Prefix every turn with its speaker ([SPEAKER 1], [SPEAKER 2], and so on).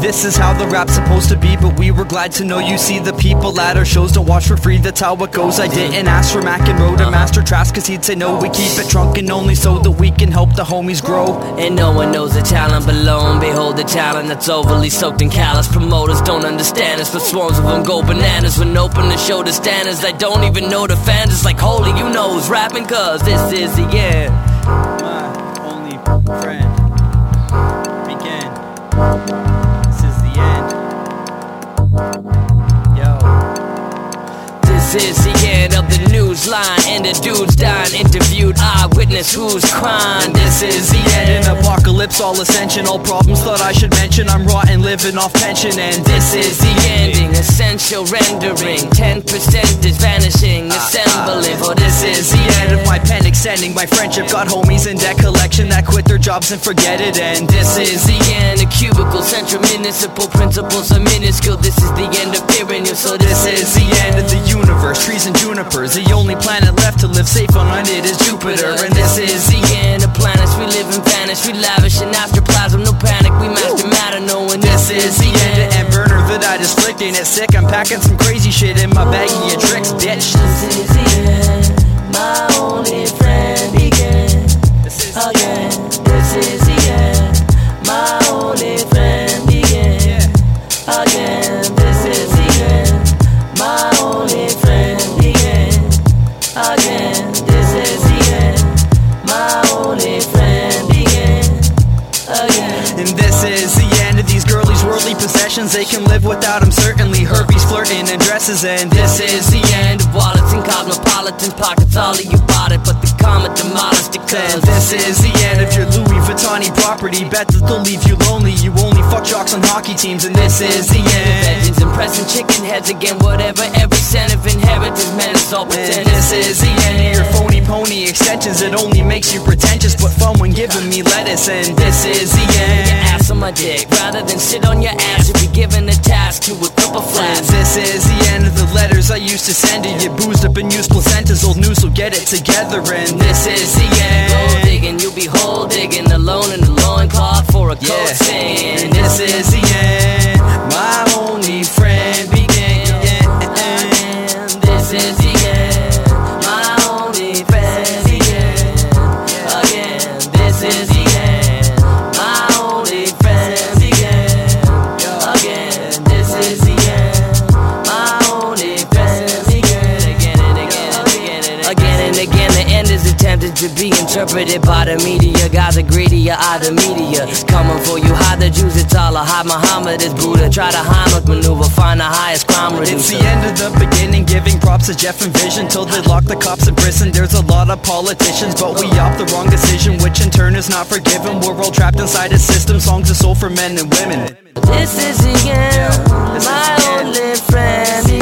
[SPEAKER 1] This is how the rap's supposed to be, but we were glad to know you see the people at our shows don't watch for free, that's how it goes. I didn't ask for Mac and Road to Master Trask, cause he'd say no. We keep it drunk and only so that we can help the homies grow.
[SPEAKER 2] And no one knows the talent below, and behold the talent that's overly soaked in callous. Promoters don't understand us, but swarms of them go bananas when open the show to standards. I don't even know the fans, it's like holy, you know who's rapping, cause this is the end.
[SPEAKER 1] My only friend began. This is the end. Yo.
[SPEAKER 2] This is the end of the news line, and the dude's dying. Interviewed eyewitness who's crying. This is the end.
[SPEAKER 1] An apocalypse, all ascension, all problems thought I should mention. I'm rotten, living off pension, and
[SPEAKER 2] This is the ending, essential rendering. 10% is vanishing, assembling. For this is the end
[SPEAKER 1] of my pen extending. My friendship got homies in debt collection that quit their jobs and forget it. And
[SPEAKER 2] this is the end. A cubicle, central municipal principles are minuscule. This is the end of perennial. So this is the end
[SPEAKER 1] of the universe. Trees and junipers, the only planet left to live safe on it is Jupiter. And
[SPEAKER 2] this is the end of planets. We live and vanish, we lavish in astroplasm. No panic, we master matter, knowing this is the end.
[SPEAKER 1] And burner that I just flicked, ain't it sick? I'm packing some crazy shit in my baggie of tricks, bitch.
[SPEAKER 2] This is the end. My only friend began again. This is the end. My only friend began again. This is the end. My only friend began again. This is the end. My only friend began again.
[SPEAKER 1] And this is the end of these girlies' worldly possessions. They can live without them, certainly. Herpes flirting and dresses. And
[SPEAKER 2] this is the end of wallets and cosmopolitan pockets. All of you bought it, but the comet demolished it.
[SPEAKER 1] And this is the end of your Louis Vuittoni property. Bet that they'll leave you lonely. You only fuck jocks on hockey teams. And this is the end.
[SPEAKER 2] Legends and pressing chicken heads again. Whatever every cent of inheritance meant, it's all pretend.
[SPEAKER 1] This is the end of your phony pony extensions. It only makes you pretentious, but fun when giving me lettuce. And this is the end.
[SPEAKER 2] Your ass on my dick, rather than sit on your ass, you'll be given the task to equip a flask.
[SPEAKER 1] This is the end of the letters I used to send to you. Boozed up and used placentas. Old news, so get it together. And
[SPEAKER 2] this is the end. Gold digging, you'll be hole digging, alone in the loincloth for a cold sing.
[SPEAKER 1] And this is the end. My only friend began.
[SPEAKER 2] This is the end. My only friend began again. This is the end. My only friend began again. This is the end. My only friend began again and again. The end is attempted to be interpreted by the media. Guys are greedy, eye the media. Coming for you, hide the Jews, it's all a hide. Muhammad is Buddha. Try to Heimlich maneuver, find the highest crime reducer.
[SPEAKER 1] It's the end of the beginning, giving props to Jeff and Vision till they lock the cops in prison. There's a lot of politicians, but we opt the wrong decision, which in turn is not forgiven. We're all trapped inside a system. Songs are sold for men and women.
[SPEAKER 2] This is the end. My only friend.